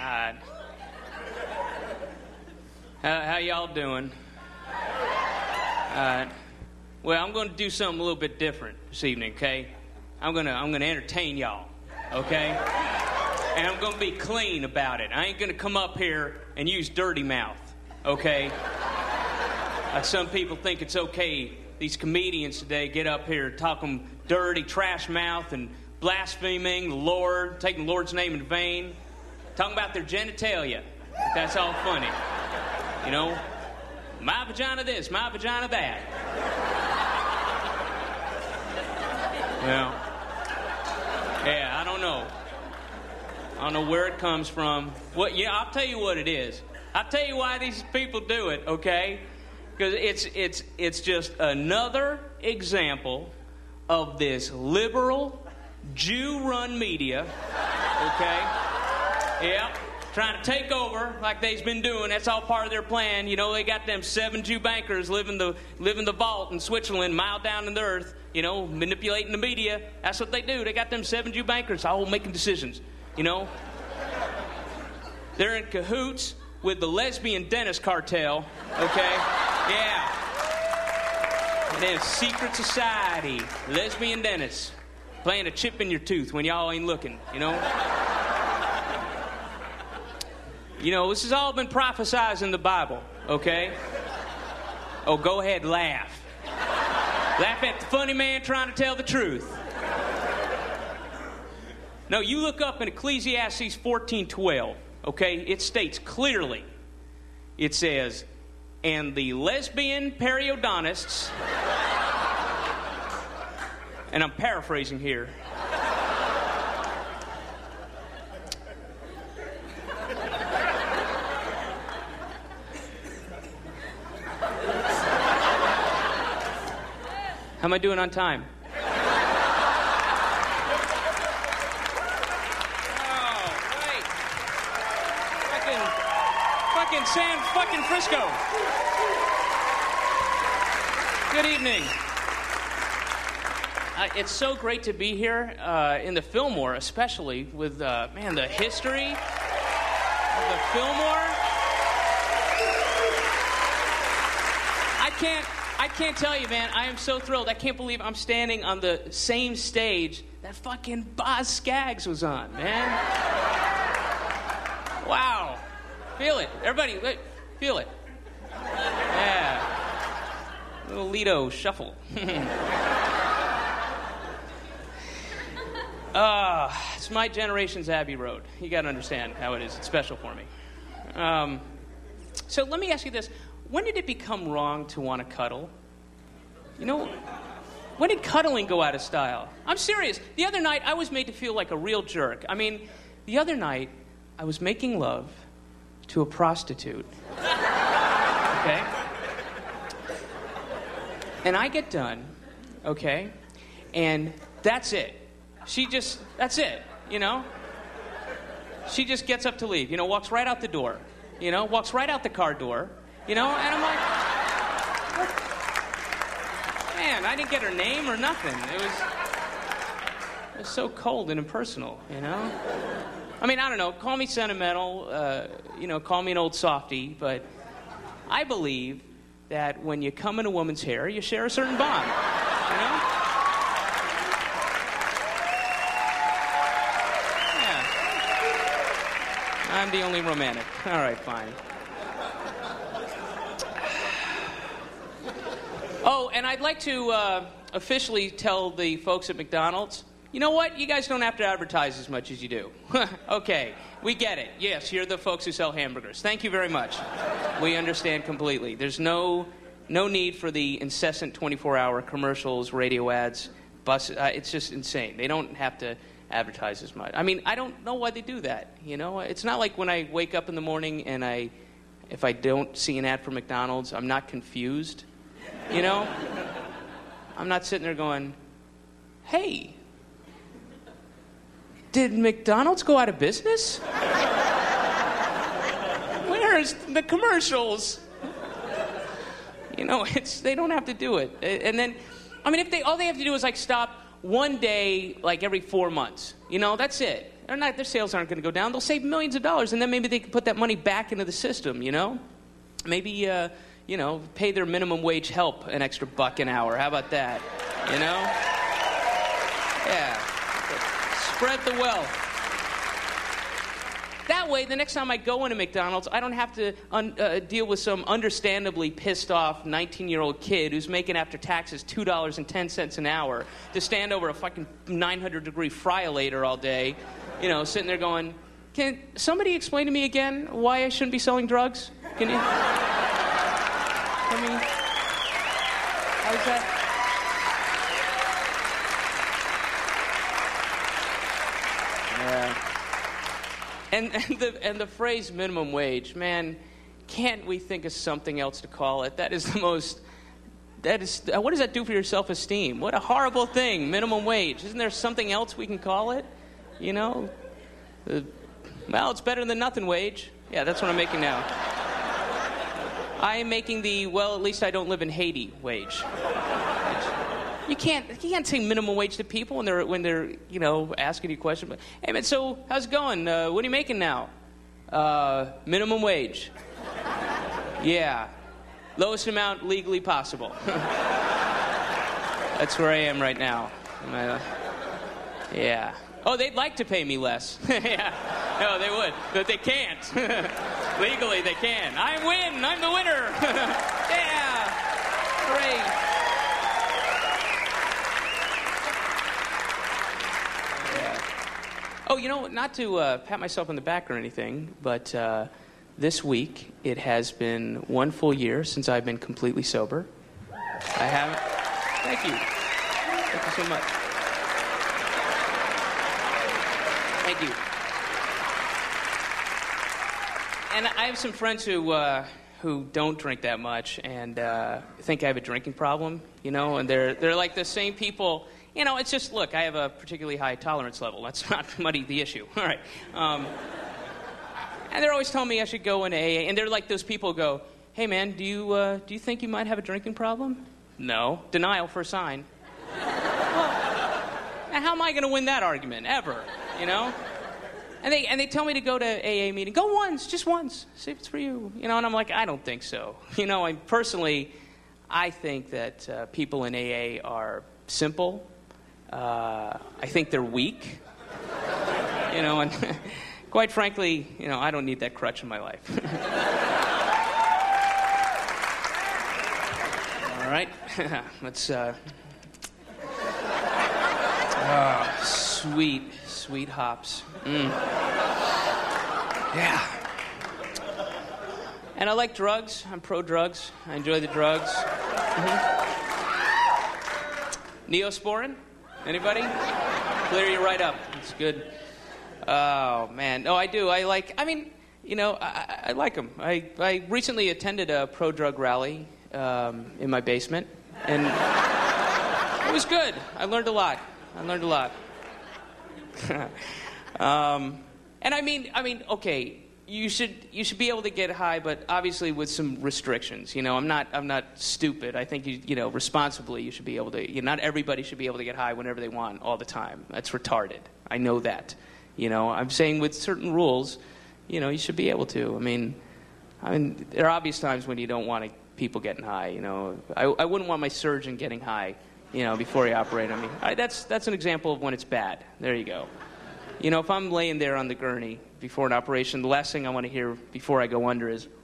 Alright. How y'all doing? Alright. Well, I'm going to do something a little bit different this evening, okay? I'm gonna entertain y'all, okay? And I'm gonna be clean about it. I ain't gonna come up here and use dirty mouth, okay? Like some people think it's okay. These comedians today get up here talking dirty, trash mouth and blaspheming the Lord, taking the Lord's name in vain, talking about their genitalia. That's all funny. You know, my vagina this, my vagina that. Well, yeah, I don't know. I don't know where it comes from. I'll tell you what it is. I'll tell you why these people do it, okay? Because it's just another example of this liberal, Jew-run media, okay? Yeah, trying to take over like they've been doing. That's all part of their plan. You know, they got them 7 Jew bankers living the vault in Switzerland, mile down in the earth, you know, manipulating the media. That's what they do. They got them 7 Jew bankers all making decisions, you know. They're in cahoots with the lesbian dentist cartel, okay? Yeah. And then secret society, lesbian dentists, playing a chip in your tooth when y'all ain't looking, you know? You know, this has all been prophesied in the Bible, okay? Oh, go ahead, laugh. Laugh at the funny man trying to tell the truth. No, you look up in Ecclesiastes 14:12, okay? It states clearly, it says, and the lesbian periodontists, and I'm paraphrasing here, how am I doing on time? Oh, wait. Fucking San fucking Frisco. Good evening. It's so great to be here in the Fillmore, especially with, the history of the Fillmore. I can't tell you, man, I am so thrilled. I can't believe I'm standing on the same stage that fucking Boz Scaggs was on, man. Wow. Feel it. Everybody, feel it. Yeah. Little Lido shuffle. It's my generation's Abbey Road. You got to understand how it is. It's special for me. So let me ask you this. When did it become wrong to want to cuddle? You know, when did cuddling go out of style? I'm serious. The other night, I was made to feel like a real jerk. I mean, the other night, I was making love to a prostitute. Okay? And I get done, okay? And that's it. That's it, you know? She just gets up to leave, you know, walks right out the door, you know, walks right out the car door, you know? And I'm like, man, I didn't get her name or nothing. It was so cold and impersonal, you know? I mean, I don't know, call me sentimental, you know, call me an old softy, but I believe that when you come in a woman's hair, you share a certain bond, you know? Yeah. I'm the only romantic. All right, fine. Oh, and I'd like to officially tell the folks at McDonald's, you know what? You guys don't have to advertise as much as you do. Okay, we get it. Yes, you're the folks who sell hamburgers. Thank you very much. We understand completely. There's no need for the incessant 24-hour commercials, radio ads, buses. It's just insane. They don't have to advertise as much. I mean, I don't know why they do that, you know? It's not like when I wake up in the morning and if I don't see an ad for McDonald's, I'm not confused, you know? I'm not sitting there going, hey, did McDonald's go out of business? Where's the commercials? You know, they don't have to do it. And then, I mean, all they have to do is like stop one day, like every 4 months. You know, that's it. Their sales aren't going to go down. They'll save millions of dollars, and then maybe they can put that money back into the system, you know? Maybe, pay their minimum wage help an extra $1 an hour. How about that? You know? Yeah. Spread the wealth. That way, the next time I go into McDonald's, I don't have to deal with some understandably pissed off 19-year-old kid who's making after taxes $2.10 an hour to stand over a fucking 900-degree fry-a-later all day, sitting there going, can somebody explain to me again why I shouldn't be selling drugs? Can you? How's that? Yeah. And the phrase minimum wage, man, can't we think of something else to call it? What does that do for your self-esteem? What a horrible thing, minimum wage. Isn't there something else we can call it? Well, it's better than nothing wage. Yeah, that's what I'm making now. I am making at least I don't live in Haiti wage. You can't say minimum wage to people when they're asking you questions. But, hey man, so how's it going? What are you making now? Minimum wage. Yeah, lowest amount legally possible. That's where I am right now. Yeah. Oh, they'd like to pay me less. Yeah. No, they would, but they can't. Legally, they can. I win. I'm the winner. Yeah. Great. Oh, not to pat myself on the back or anything, but this week it has been 1 full year since I've been completely sober. I haven't. Thank you. Thank you so much. Thank you. And I have some friends who don't drink that much and think I have a drinking problem, and they're like the same people. It's just, look, I have a particularly high tolerance level. Let's not muddy the issue. All right. And they're always telling me I should go into AA. And they're like those people who go, hey, man, do you think you might have a drinking problem? No. Denial for a sign. Well, and how am I going to win that argument? Ever, And they tell me to go to AA meeting. Go once, just once. See if it's for you. And I'm like, I don't think so. I think that people in AA are simple. I think they're weak, and quite frankly, I don't need that crutch in my life. All right, let's, sweet hops. Yeah. And I like drugs. I'm pro-drugs. I enjoy the drugs. Neosporin? Anybody? Clear you right up. It's good. Oh, man. No, I do. I like them. I recently attended a pro-drug rally in my basement, and it was good. I learned a lot. And I mean, okay, you should be able to get high, but obviously with some restrictions. I'm not stupid. I think responsibly you should be able to. Not everybody should be able to get high whenever they want all the time. That's retarded. I know that. I'm saying with certain rules, you should be able to. I mean, there are obvious times when you don't want people getting high. I wouldn't want my surgeon getting high, before he operate on me. That's an example of when it's bad. There you go. If I'm laying there on the gurney before an operation, the last thing I want to hear before I go under is,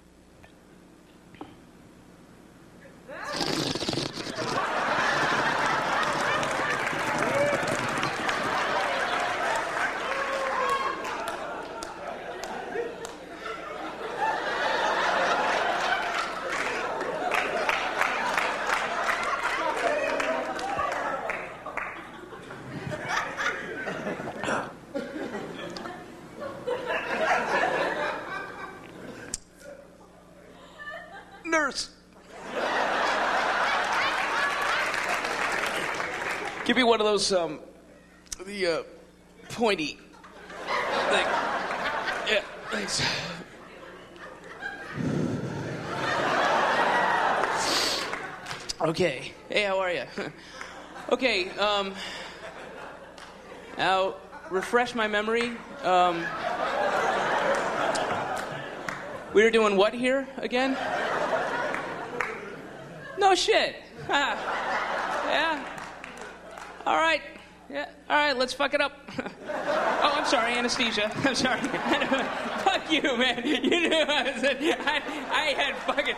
nurse. Give me one of those, the pointy thing. Yeah, thanks. Okay. Hey, how are you? Okay, now, refresh my memory. We were doing what here again? No shit. Yeah. All right. Yeah. All right, let's fuck it up. Oh, I'm sorry, anesthesia. I'm sorry. Fuck you, man. You knew I had fucking...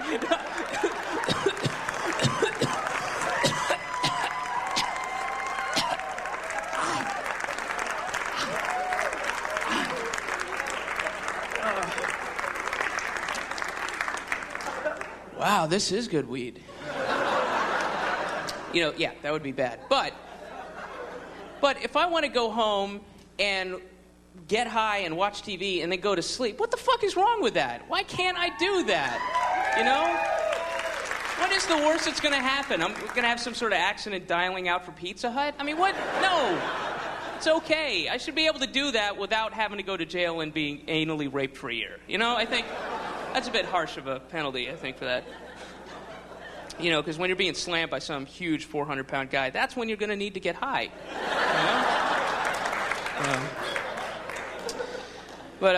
Wow, this is good weed. Yeah, that would be bad. But if I want to go home and get high and watch TV and then go to sleep, what the fuck is wrong with that? Why can't I do that? What is the worst that's going to happen? I'm going to have some sort of accident dialing out for Pizza Hut? I mean, what? No. It's okay. I should be able to do that without having to go to jail and being anally raped for a year. I think that's a bit harsh of a penalty, I think, for that. Because when you're being slammed by some huge 400-pound guy, that's when you're going to need to get high. But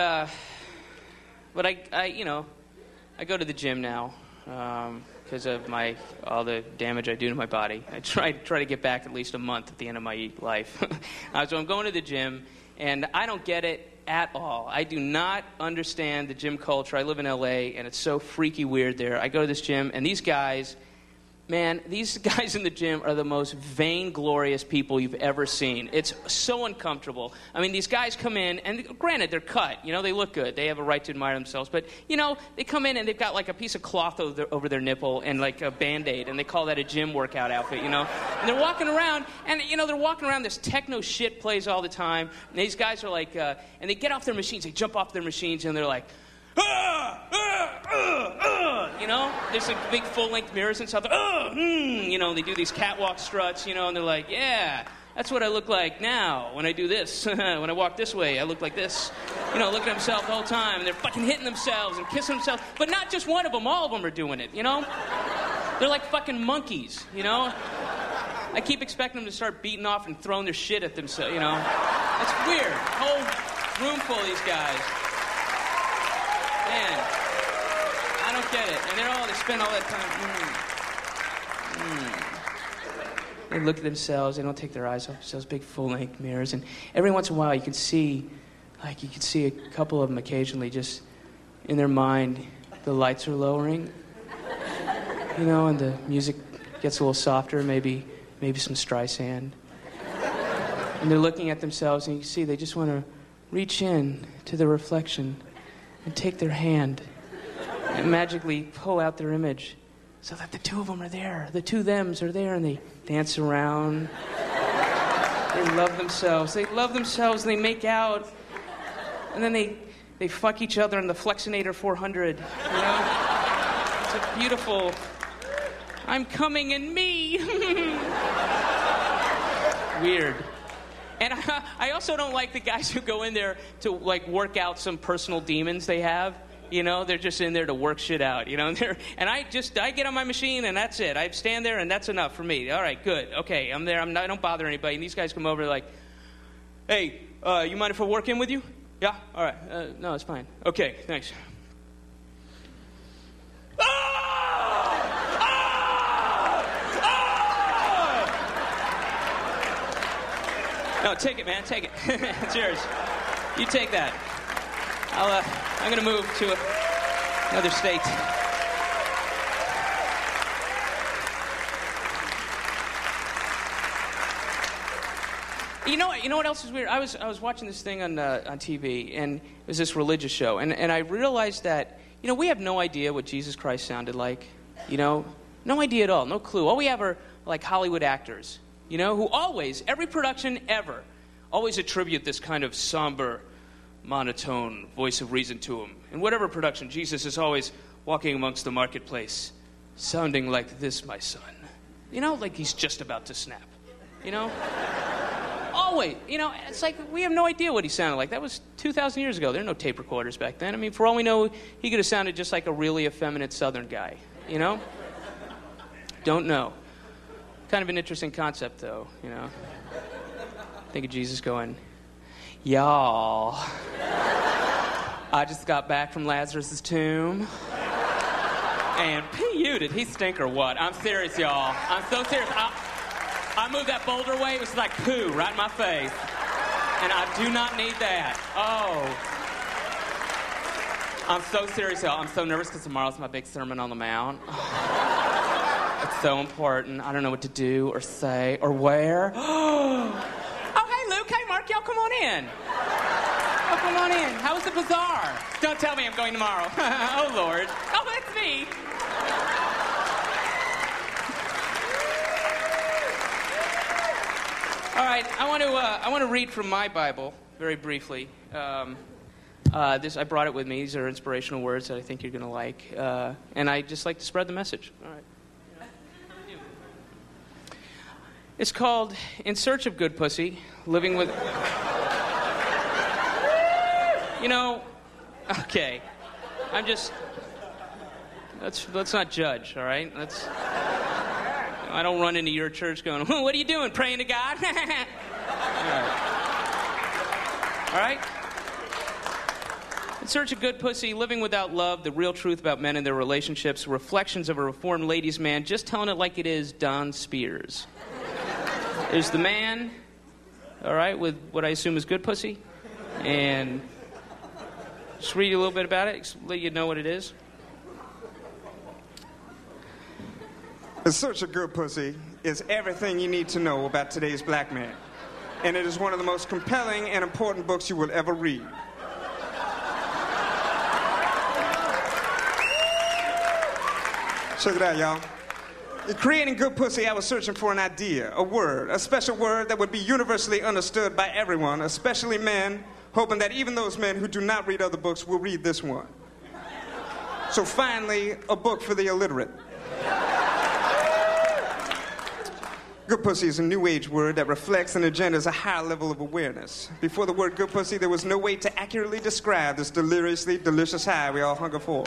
I go to the gym now because of all the damage I do to my body. I try to get back at least a month at the end of my life. So I'm going to the gym, and I don't get it at all. I do not understand the gym culture. I live in L.A., and it's so freaky weird there. I go to this gym, and these guys in the gym are the most vainglorious people you've ever seen. It's so uncomfortable. I mean, these guys come in, and granted, they're cut. They look good. They have a right to admire themselves. But, they come in, and they've got, like, a piece of cloth over their nipple and, like, a Band-Aid, and they call that a gym workout outfit, And they're walking around, and, they're walking around, this techno shit plays all the time. And these guys are like, and they get off their machines. They jump off their machines, and they're like, there's like big full-length mirrors and stuff. They do these catwalk struts, and they're like, yeah, that's what I look like now when I do this. When I walk this way, I look like this. Look at themselves the whole time. And they're fucking hitting themselves and kissing themselves. But not just one of them. All of them are doing it, They're like fucking monkeys, I keep expecting them to start beating off and throwing their shit at themselves, It's weird. Whole room full of these guys. Man, I don't get it. And they spend all that time. They look at themselves. They don't take their eyes off themselves. Big full-length mirrors. And every once in a while, you can see a couple of them occasionally just in their mind, the lights are lowering. And the music gets a little softer, maybe some Streisand. And they're looking at themselves, and you can see they just want to reach in to the reflection and take their hand and magically pull out their image so that the two of them are there. The two thems are there, and they dance around. They love themselves. They and they make out. And then they fuck each other in the Flexinator 400. It's a beautiful... I'm coming in me. Weird. And I also don't like the guys who go in there to, like, work out some personal demons they have. They're just in there to work shit out, And I get on my machine, and that's it. I stand there, and that's enough for me. All right, good. Okay, I'm there. I don't bother anybody. And these guys come over, like, hey, you mind if I work in with you? Yeah? All right. No, it's fine. Okay, thanks. No, take it, man. Take it. It's yours. You take that. I'm going to move to another state. You know what else is weird? I was watching this thing on TV, and it was this religious show, and I realized that we have no idea what Jesus Christ sounded like. No idea at all, no clue. All we have are like Hollywood actors. Who always, every production ever, always attribute this kind of somber, monotone voice of reason to him. In whatever production, Jesus is always walking amongst the marketplace, sounding like this, my son. Like he's just about to snap. Always. It's like we have no idea what he sounded like. That was 2,000 years ago. There were no tape recorders back then. I mean, for all we know, he could have sounded just like a really effeminate Southern guy. Don't know. Kind of an interesting concept, though, Think of Jesus going, Y'all, I just got back from Lazarus' tomb. And P.U., did he stink or what? I'm serious, y'all. I'm so serious. I moved that boulder away. It was like poo right in my face. And I do not need that. Oh. I'm so serious, y'all. I'm so nervous because tomorrow's my big Sermon on the Mount. It's so important. I don't know what to do or say or wear. Oh, hey, Luke. Hey, Mark. Y'all come on in. Oh, come on in. How was the bazaar? Don't tell me I'm going tomorrow. Oh, Lord. Oh, that's me. All right, I want to read from my Bible very briefly. I brought it with me. These are inspirational words that I think you're going to like, and I just like to spread the message. All right. It's called "In Search of Good Pussy: Living with." You know, okay. I'm just. Let's not judge. All right. I don't run into your church going, what are you doing, praying to God? All right? In Search of Good Pussy, Living Without Love, the real truth about men and their relationships, reflections of a reformed ladies' man, just telling it like it is, Don Spears. There's the man, all right, with what I assume is good pussy, and just read you a little bit about it, let you know what it is. In Search of Good Pussy is everything you need to know about today's black man. And it is one of the most compelling and important books you will ever read. Check it out, y'all. In creating Good Pussy, I was searching for an idea, a word, a special word that would be universally understood by everyone, especially men, hoping that even those men who do not read other books will read this one. So finally, a book for the illiterate. Good pussy is a new age word that reflects and engenders a higher level of awareness. Before the word good pussy, there was no way to accurately describe this deliriously delicious high we all hunger for.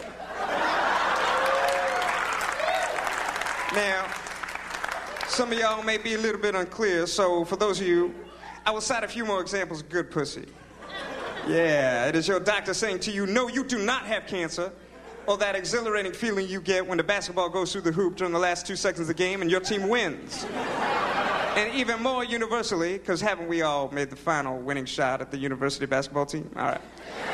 Now, some of y'all may be a little bit unclear, so for those of you, I will cite a few more examples of good pussy. Yeah, it is your doctor saying to you, no, you do not have cancer. Or that exhilarating feeling you get when the basketball goes through the hoop during the last 2 seconds of the game and your team wins. And even more universally, because haven't we all made the final winning shot at the university basketball team? All right.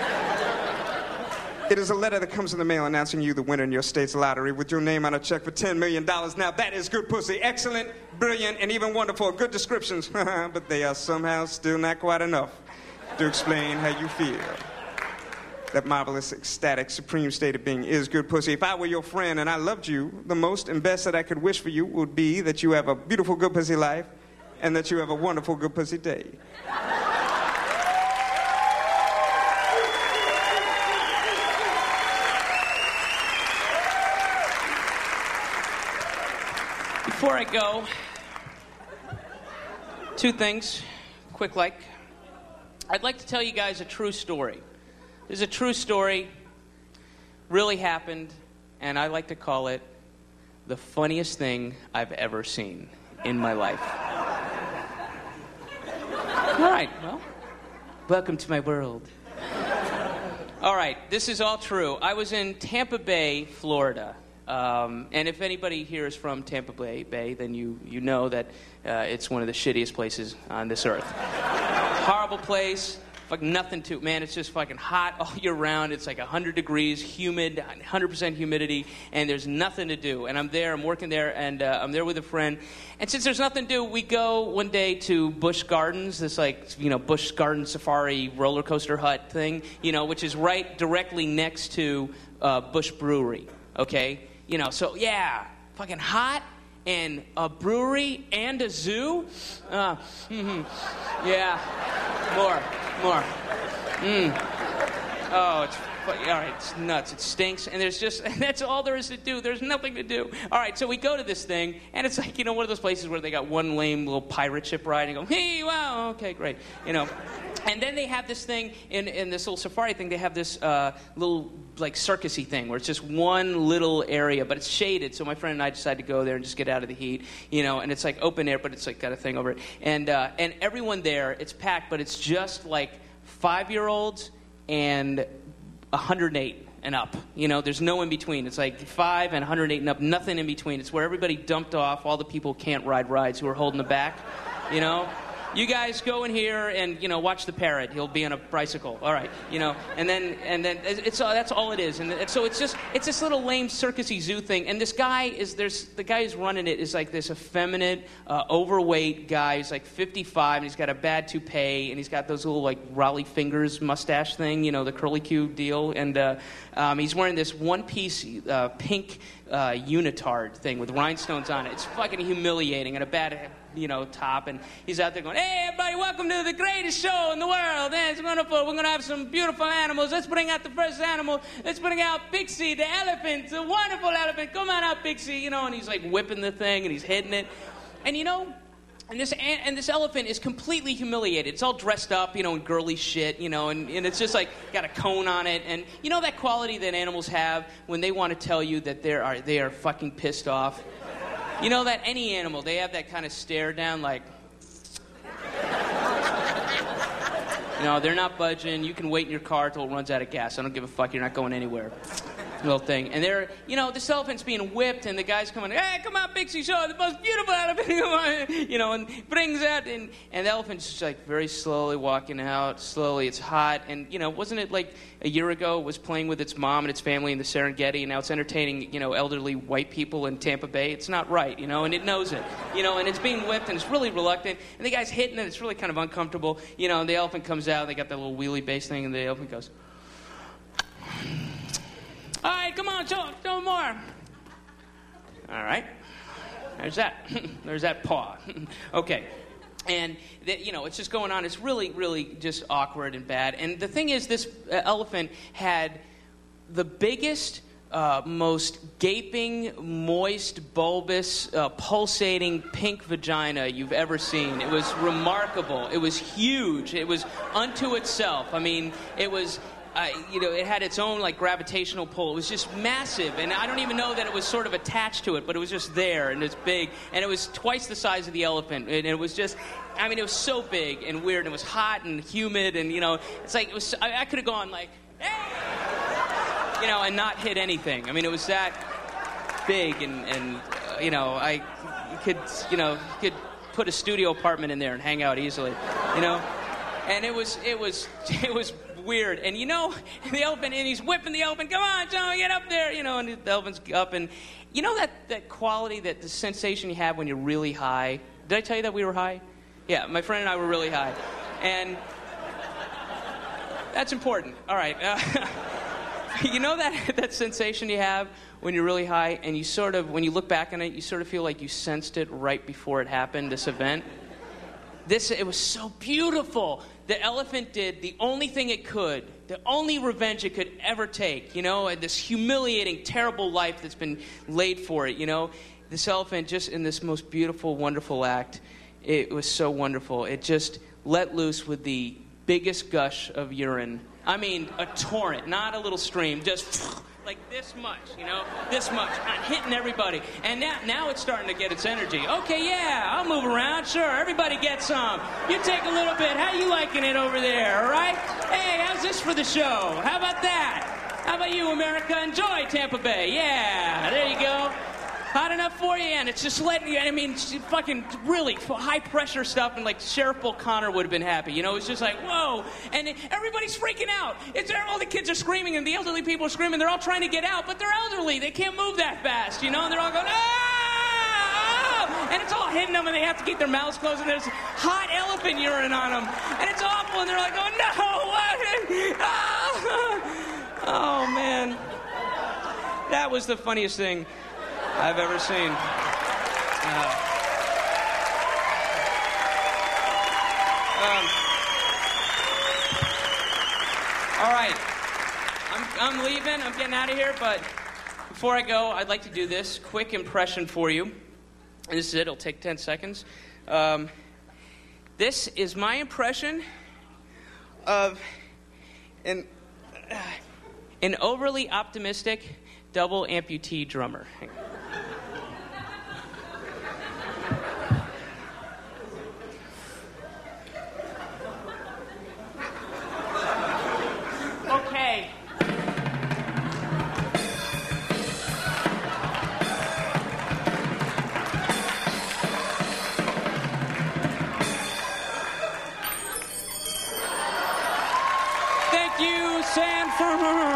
It is a letter that comes in the mail announcing you the winner in your state's lottery with your name on a check for $10 million. Now that is good pussy. Excellent, brilliant, and even wonderful. Good descriptions. But they are somehow still not quite enough to explain how you feel. That marvelous, ecstatic, supreme state of being is good pussy. If I were your friend and I loved you, the most and best that I could wish for you would be that you have a beautiful good pussy life and that you have a wonderful good pussy day. Before I go, 2 things, quick like. I'd like to tell you guys a true story. This is a true story, really happened, and I like to call it the funniest thing I've ever seen in my life. All right, well, welcome to my world. All right, this is all true. I was in Tampa Bay, Florida. And if anybody here is from Tampa Bay, then you know that it's one of the shittiest places on this earth. Horrible place. Like nothing to it, man. It's just fucking hot all year round. It's like 100 degrees, humid, 100% humidity, and there's nothing to do. And I'm working there, and I'm there with a friend. And since there's nothing to do, we go one day to Busch Gardens, this Busch Garden Safari roller coaster hut thing, which is right directly next to Busch Brewery, okay? So yeah, fucking hot. And a brewery and a zoo? Yeah, more. Oh, all right, it's nuts. It stinks, and that's all there is to do. There's nothing to do. All right, so we go to this thing, and it's like, one of those places where they got one lame little pirate ship ride, and go, hey, wow, okay, great, And then they have this thing, in this little safari thing, they have this little, circus-y thing, where it's just one little area, but it's shaded, so my friend and I decided to go there and just get out of the heat, and it's, open air, but it's, got a thing over it. And everyone there, it's packed, but it's just, 5-year-olds and 108 and up. There's no in between. It's like 5 and 108 and up, nothing in between. It's where everybody dumped off, all the people who can't ride rides who are holding the back, You guys go in here and, watch the parrot. He'll be on a bicycle. All right, and then that's all it is. And so it's this little lame circusy zoo thing. And this guy the guy who's running it is like this effeminate, overweight guy. He's like 55 and he's got a bad toupee and he's got those little like Raleigh fingers mustache thing, the curly Q deal. And he's wearing this one-piece pink unitard thing with rhinestones on it. It's fucking humiliating and a bad top, and he's out there going, "Hey, everybody, welcome to the greatest show in the world. It's wonderful. We're going to have some beautiful animals. Let's bring out the first animal. Let's bring out Pixie, the elephant, the wonderful elephant. Come on out, Pixie." And he's like whipping the thing, and he's hitting it. And and this elephant is completely humiliated. It's all dressed up, in girly shit, and it's just like got a cone on it. And that quality that animals have when they want to tell you that they are fucking pissed off. That any animal, they have that kind of stare down like, they're not budging. You can wait in your car till it runs out of gas. I don't give a fuck. You're not going anywhere. Little thing. And they're, this elephant's being whipped, and the guy's coming, "Hey, come on, Pixie, show the most beautiful elephant," and brings that, and the elephant's just like very slowly walking out, slowly. It's hot, and, wasn't it like a year ago it was playing with its mom and its family in the Serengeti, and now it's entertaining, elderly white people in Tampa Bay? It's not right, and it knows it, and it's being whipped, and it's really reluctant, and the guy's hitting it, it's really kind of uncomfortable, and the elephant comes out, and they got that little wheelie bass thing, and the elephant goes, "All right, come on, show more." All right. There's that. There's that paw. Okay. And, it's just going on. It's really, really just awkward and bad. And the thing is, this elephant had the biggest, most gaping, moist, bulbous, pulsating pink vagina you've ever seen. It was remarkable. It was huge. It was unto itself. I mean, it was... it had its own like gravitational pull. It was just massive, and I don't even know that it was sort of attached to it, but it was just there, and it's big, and it was twice the size of the elephant, and it was just, it was so big and weird, and it was hot and humid, and it's like it was. I could have gone like, "Hey," and not hit anything. It was that big, and you could put a studio apartment in there and hang out easily, and it was weird. And the elephant, and he's whipping the elephant, "Come on, John, get up there," and the elephant's up, and that quality, the sensation you have when you're really high. Did I tell you that we were high? Yeah, my friend and I were really high, and that's important. All right. That sensation you have when you're really high, and you sort of, when you look back on it, you sort of feel like you sensed it right before it happened, this event. It was so beautiful. The elephant did the only thing it could, the only revenge it could ever take, this humiliating, terrible life that's been laid for it, This elephant, just in this most beautiful, wonderful act, it was so wonderful. It just let loose with the biggest gush of urine. A torrent, not a little stream, just like this much, this much, hitting everybody. And now it's starting to get its energy. Okay, yeah, I'll move around, sure, everybody gets some. You take a little bit, how you liking it over there, all right? Hey, how's this for the show? How about that? How about you, America? Enjoy Tampa Bay, yeah, there you go. Hot enough for you, and it's just letting you, fucking really high-pressure stuff, and like Sheriff Bull Connor would have been happy, It's just like, whoa, and everybody's freaking out. All the kids are screaming, and the elderly people are screaming. They're all trying to get out, but they're elderly. They can't move that fast, and they're all going, "Ah!" And it's all hitting them, and they have to keep their mouths closed, and there's hot elephant urine on them, and it's awful, and they're like, "Oh, no, what?" Oh, man. That was the funniest thing I've ever seen. All right. I'm leaving. I'm getting out of here. But before I go, I'd like to do this quick impression for you. And this is it. It'll take 10 seconds. This is my impression of an overly optimistic double amputee drummer. fun.